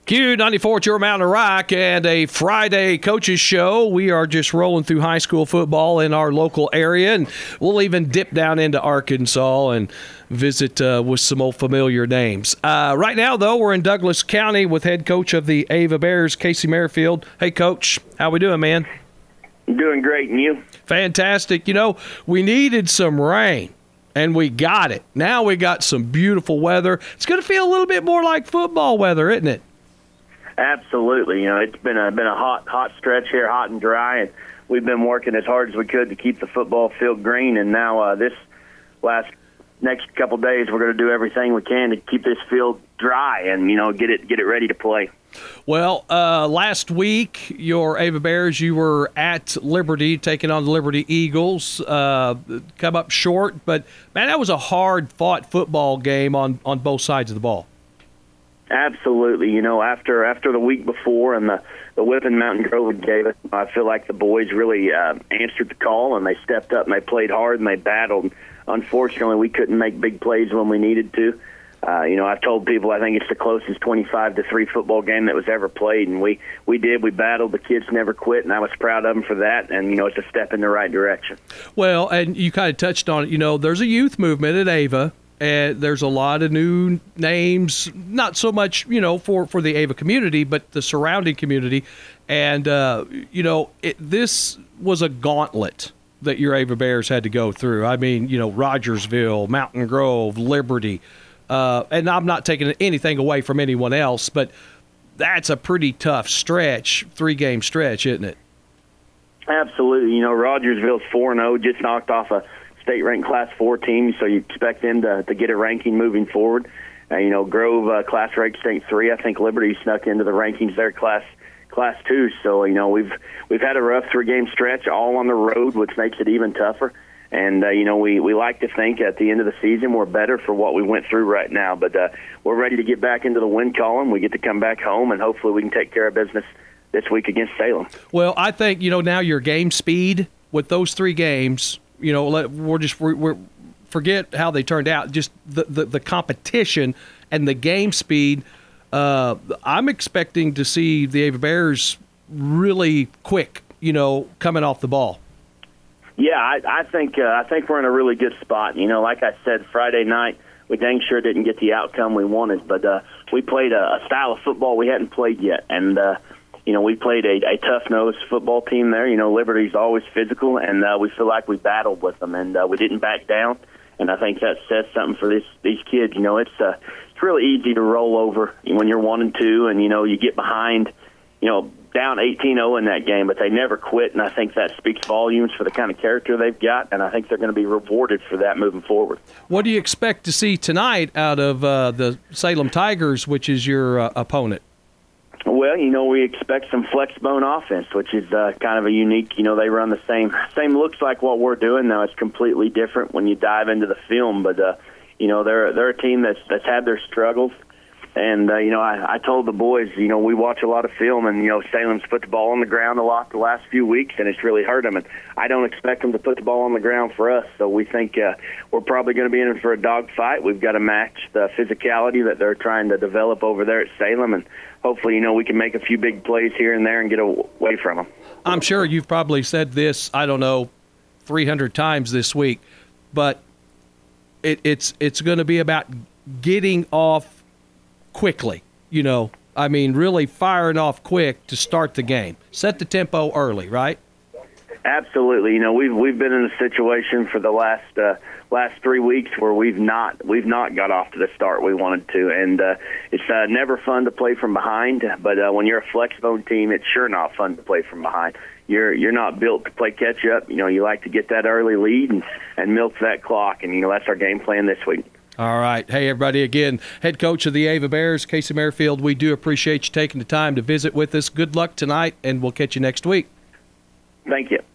Q94 Your Mountain Rock and a Friday coaches show. We are just rolling through high school football in our local area, and we'll even dip down into Arkansas and visit with some old familiar names. Right now, though, we're in Douglas County with head coach of the Ava Bears, Casey Merrifield. Hey, Coach, how we doing, man? Doing great, and you? Fantastic. You know, we needed some rain, and we got it. Now we got some beautiful weather. It's going to feel a little bit more like football weather, isn't it? Absolutely. You know, it's been a hot stretch here, hot and dry, and we've been working as hard as we could to keep the football field green. And now this next couple of days, we're going to do everything we can to keep this field dry and get it ready to play. Well, last week, your Ava Bears, you were at Liberty taking on the Liberty Eagles. Come up short, but man, that was a hard-fought football game on both sides of the ball. Absolutely. You know, after the week before and the whipping Mountain Grove gave us, I feel like the boys really answered the call, and they stepped up and they played hard and they battled. Unfortunately, we couldn't make big plays when we needed to. I've told people I think it's the closest 25-3 football game that was ever played, and we did. We battled. The kids never quit, and I was proud of them for that, and, it's a step in the right direction. Well, and you kind of touched on it. There's a youth movement at Ava. And there's a lot of new names, not so much, for the Ava community, but the surrounding community. And, this was a gauntlet that your Ava Bears had to go through. I mean, Rogersville, Mountain Grove, Liberty. And I'm not taking anything away from anyone else, but that's a pretty tough stretch, 3-game stretch, isn't it? Absolutely. Rogersville's 4-0, just knocked off a state-ranked Class 4 team, so you expect them to get a ranking moving forward. Grove Class-ranked State 3. I think Liberty snuck into the rankings there, Class 2. So, we've had a rough 3-game stretch, all on the road, which makes it even tougher. And, we like to think at the end of the season we're better for what we went through right now. But we're ready to get back into the win column. We get to come back home, and hopefully we can take care of business this week against Salem. Well, I think, now your game speed with those 3 games – we're forget how they turned out. Just the competition and the game speed. I'm expecting to see the Ava Bears really quick, coming off the ball. Yeah, I think we're in a really good spot. Like I said, Friday night we dang sure didn't get the outcome we wanted, but we played a style of football we hadn't played yet, and we played a tough-nosed football team there. Liberty's always physical, and we feel like we battled with them, and we didn't back down. And I think that says something for these kids. It's really easy to roll over when you're 1-2, and you get behind, down 18-0 in that game, but they never quit, and I think that speaks volumes for the kind of character they've got, and I think they're going to be rewarded for that moving forward. What do you expect to see tonight out of the Salem Tigers, which is your opponent? Well, we expect some flex bone offense, which is kind of a unique, they run the same looks like what we're doing. Now it's completely different when you dive into the film, but, they're a team that's had their struggles. And, I told the boys, we watch a lot of film, and, Salem's put the ball on the ground a lot the last few weeks, and it's really hurt them. And I don't expect them to put the ball on the ground for us. So we think we're probably going to be in for a dogfight. We've got to match the physicality that they're trying to develop over there at Salem. And hopefully, we can make a few big plays here and there and get away from them. I'm sure you've probably said this, 300 times this week, but it's going to be about getting off quickly, really firing off quick to start the game. Set the tempo early, right? Absolutely. We've been in a situation for the last 3 weeks where we've not got off to the start we wanted to, and it's never fun to play from behind. But when you're a flex bone team, it's sure not fun to play from behind. You're not built to play catch up. You like to get that early lead and milk that clock, and that's our game plan this week. All right. Hey, everybody, again, head coach of the Ava Bears, Casey Merrifield, we do appreciate you taking the time to visit with us. Good luck tonight, and we'll catch you next week. Thank you.